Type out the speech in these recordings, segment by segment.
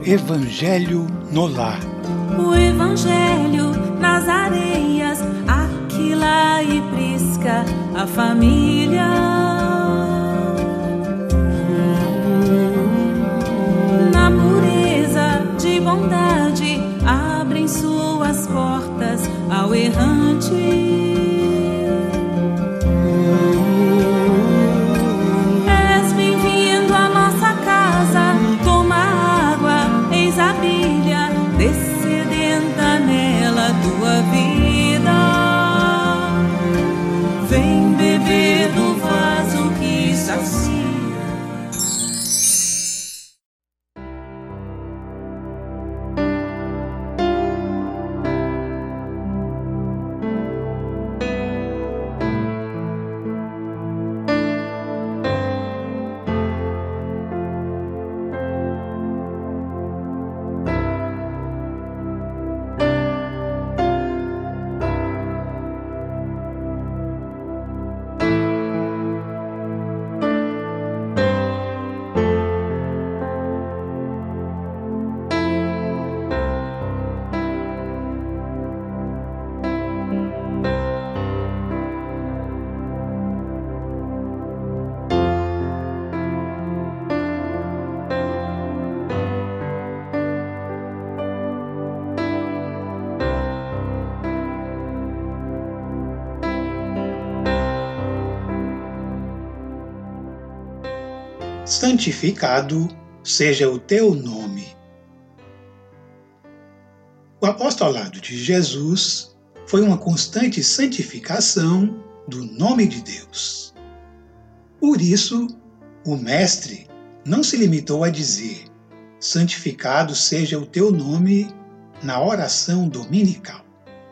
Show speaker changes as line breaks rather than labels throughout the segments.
Evangelho no Lar.
O Evangelho nas areias, aqui, lá e prisca a família. Na pureza de bondade, abrem suas portas ao errante. Descedenta nela tua vida, vem beber do vaso que sacia.
Santificado seja o teu nome. O apostolado de Jesus foi uma constante santificação do nome de Deus. Por isso, o Mestre não se limitou a dizer: santificado seja o teu nome na oração dominical.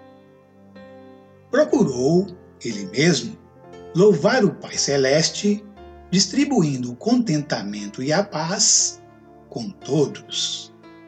Procurou, ele mesmo, louvar o Pai Celeste, distribuindo o contentamento e a paz com todos.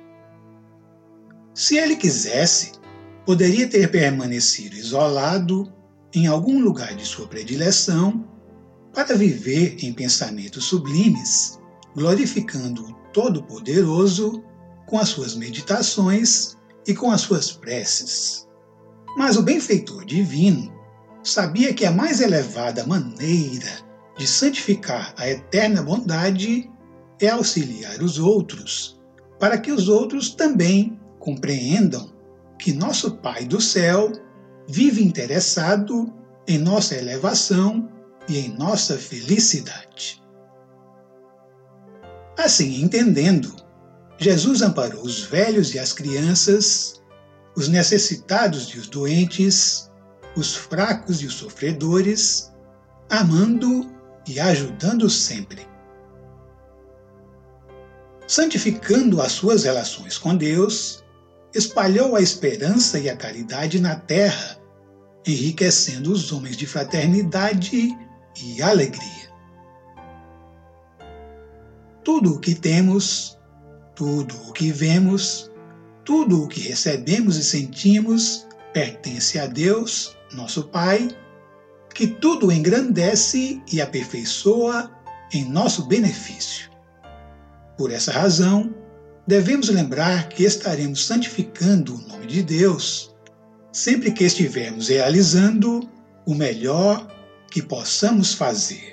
Se ele quisesse, poderia ter permanecido isolado em algum lugar de sua predileção para viver em pensamentos sublimes, glorificando o Todo-Poderoso com as suas meditações e com as suas preces. Mas o benfeitor divino sabia que a mais elevada maneira de santificar a eterna bondade é auxiliar os outros, para que os outros também compreendam que nosso Pai do céu vive interessado em nossa elevação e em nossa felicidade. Assim, entendendo, Jesus amparou os velhos e as crianças, os necessitados e os doentes, os fracos e os sofredores, amando e ajudando sempre. Santificando as suas relações com Deus, espalhou a esperança e a caridade na terra, enriquecendo os homens de fraternidade e alegria. Tudo o que temos, tudo o que vemos, tudo o que recebemos e sentimos pertence a Deus, nosso Pai, que tudo engrandece e aperfeiçoa em nosso benefício. Por essa razão, devemos lembrar que estaremos santificando o nome de Deus sempre que estivermos realizando o melhor que possamos fazer.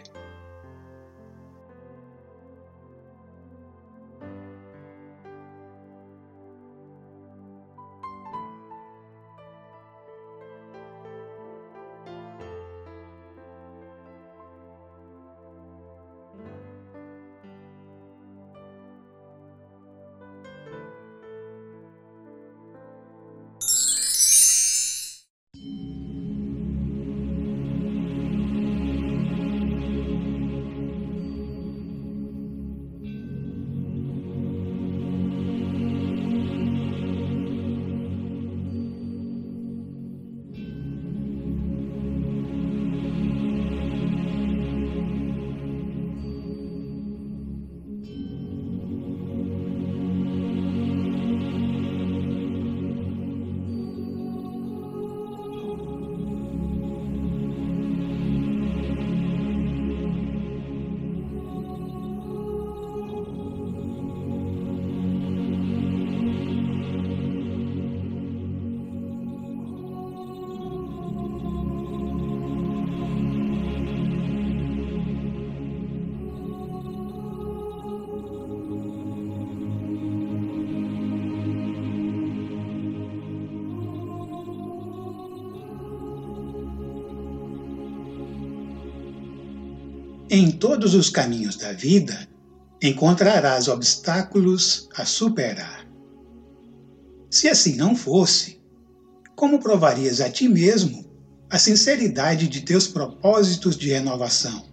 Em todos os caminhos da vida, encontrarás obstáculos a superar. Se assim não fosse, como provarias a ti mesmo a sinceridade de teus propósitos de renovação?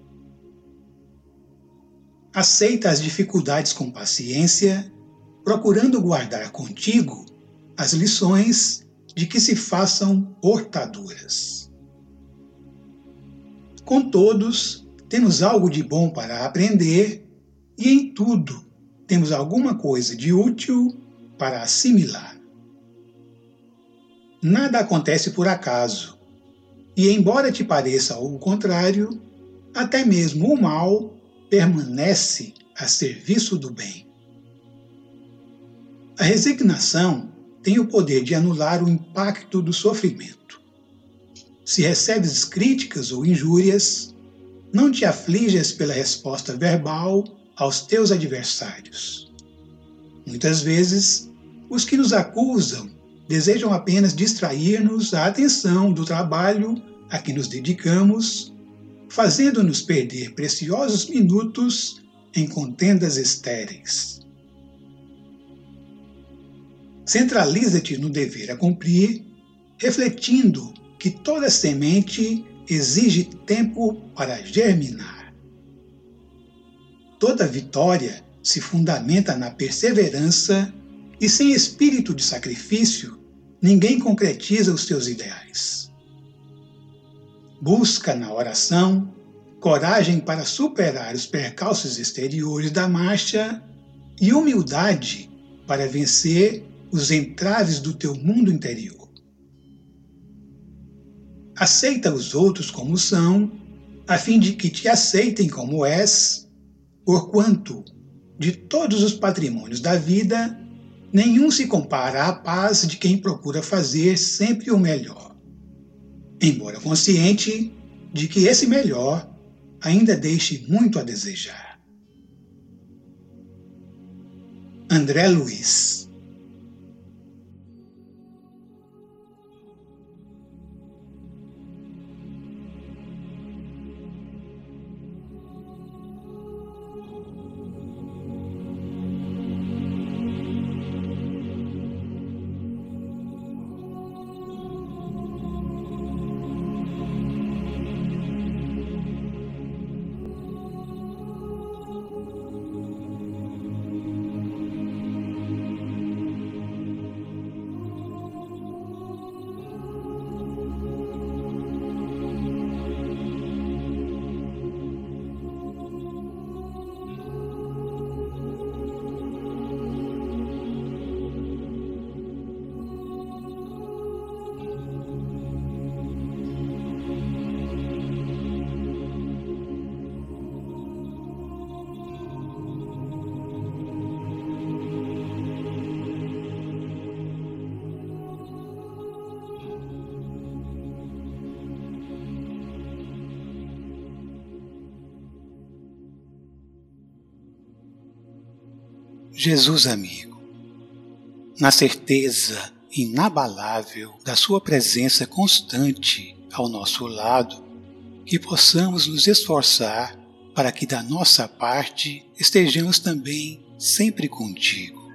Aceita as dificuldades com paciência, procurando guardar contigo as lições de que se façam portadoras. Com todos, temos algo de bom para aprender e em tudo temos alguma coisa de útil para assimilar. Nada acontece por acaso, e embora te pareça o contrário, até mesmo o mal permanece a serviço do bem. A resignação tem o poder de anular o impacto do sofrimento. Se recebes críticas ou injúrias, não te aflijas pela resposta verbal aos teus adversários. Muitas vezes, os que nos acusam desejam apenas distrair-nos a atenção do trabalho a que nos dedicamos, fazendo-nos perder preciosos minutos em contendas estéreis. Centraliza-te no dever a cumprir, refletindo que toda semente exige tempo para germinar. Toda vitória se fundamenta na perseverança e sem espírito de sacrifício, ninguém concretiza os seus ideais. Busca na oração coragem para superar os percalços exteriores da marcha e humildade para vencer os entraves do teu mundo interior. Aceita os outros como são, a fim de que te aceitem como és, porquanto, de todos os patrimônios da vida, nenhum se compara à paz de quem procura fazer sempre o melhor, embora consciente de que esse melhor ainda deixe muito a desejar. André Luiz.
Jesus amigo, na certeza inabalável da sua presença constante ao nosso lado, que possamos nos esforçar para que da nossa parte estejamos também sempre contigo.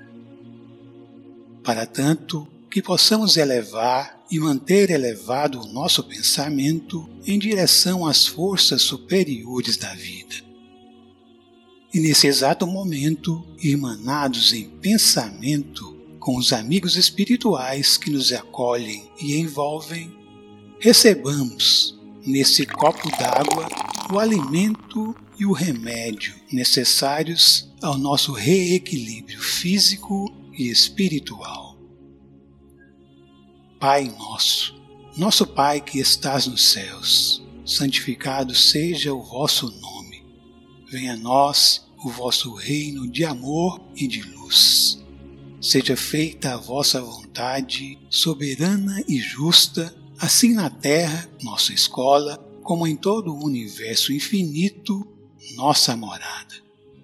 Para tanto, que possamos elevar e manter elevado o nosso pensamento em direção às forças superiores da vida. E nesse exato momento, irmanados em pensamento com os amigos espirituais que nos acolhem e envolvem, recebamos nesse copo d'água o alimento e o remédio necessários ao nosso reequilíbrio físico e espiritual. Pai nosso, nosso Pai que estás nos céus, santificado seja o vosso nome. Venha a nós o vosso reino de amor e de luz. Seja feita a vossa vontade, soberana e justa, assim na terra, nossa escola, como em todo o universo infinito, nossa morada.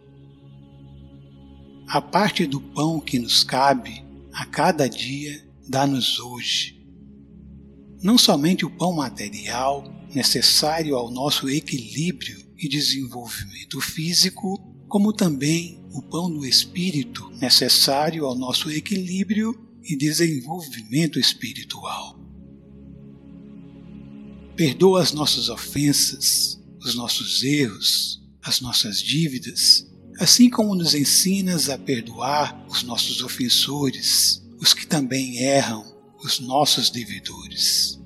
A parte do pão que nos cabe a cada dia, dá-nos hoje. Não somente o pão material, necessário ao nosso equilíbrio e desenvolvimento físico, como também o pão do Espírito necessário ao nosso equilíbrio e desenvolvimento espiritual. Perdoa as nossas ofensas, os nossos erros, as nossas dívidas, assim como nos ensinas a perdoar os nossos ofensores, os que também erram, os nossos devedores.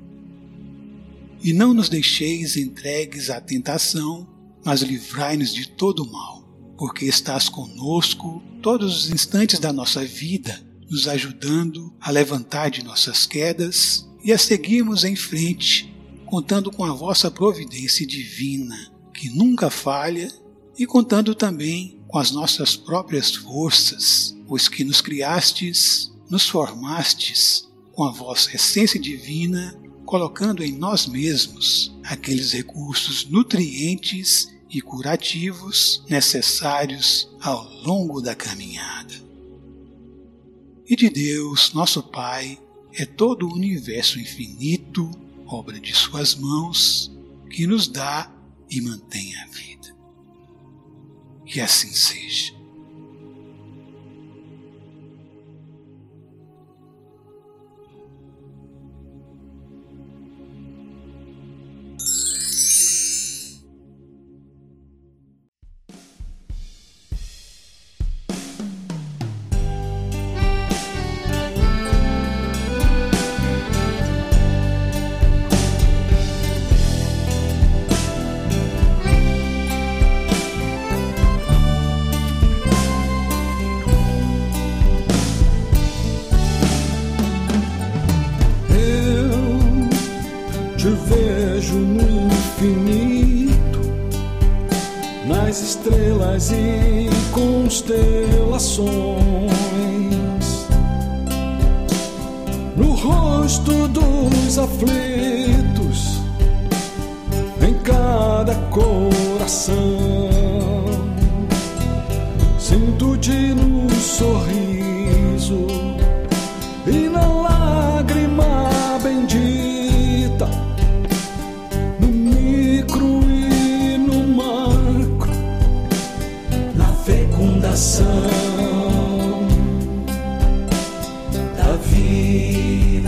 E não nos deixeis entregues à tentação, mas livrai-nos de todo o mal, porque estás conosco todos os instantes da nossa vida, nos ajudando a levantar de nossas quedas e a seguirmos em frente, contando com a vossa providência divina, que nunca falha, e contando também com as nossas próprias forças, pois que nos criastes, nos formastes com a vossa essência divina, colocando em nós mesmos aqueles recursos nutrientes e curativos necessários ao longo da caminhada. E de Deus, nosso Pai, é todo o universo infinito, obra de suas mãos, que nos dá e mantém a vida. Que assim seja.
Te vejo no infinito, nas estrelas e constelações, no rosto dos aflitos, em cada coração. Sinto-te no sorriso e na lágrima bendita, no micro e no macro, na fecundação da vida.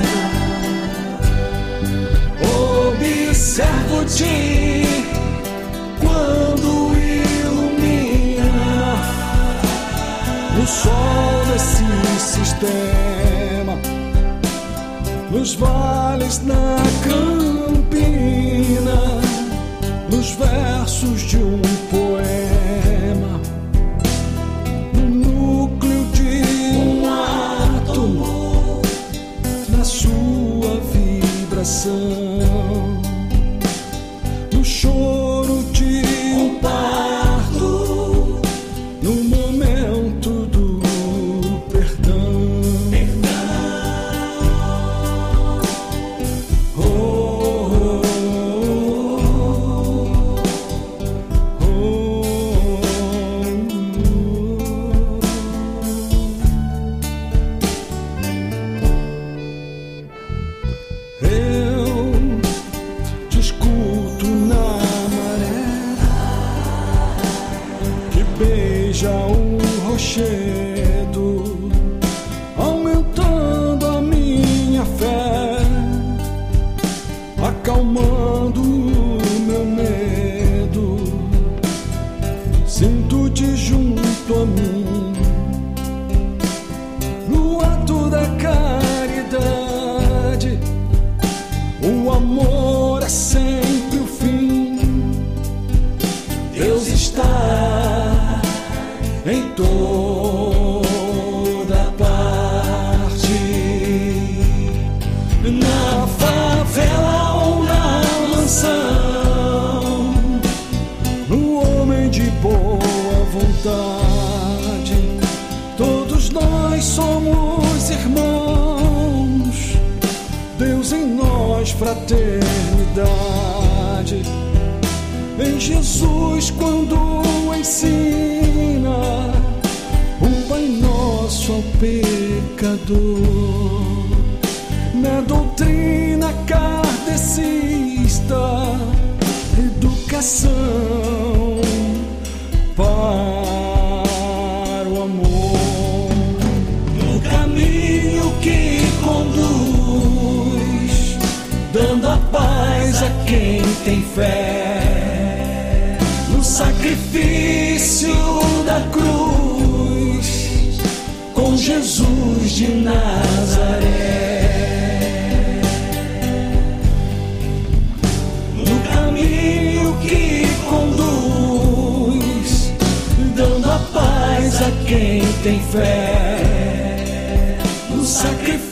Observo-te quando ilumina o sol desse sistema, nos vales da campina, nos versos de um poema, no núcleo de um átomo, na sua vibração, no choro de um parto, no momento do perdão. Beija o rochedo, aumentando a minha fé, acalmando o meu medo. Sinto-te junto a mim, no ato da caridade. O amor é sempre o fim. Deus está em toda parte, na favela ou na mansão, no homem de boa vontade. Todos nós somos irmãos, Deus em nós, fraternidade. Em Jesus, quando ensina o Pai Nosso ao pecador, na doutrina kardecista, educação sacrifício da cruz, com Jesus de Nazaré. No caminho que conduz, dando a paz a quem tem fé, no sacrifício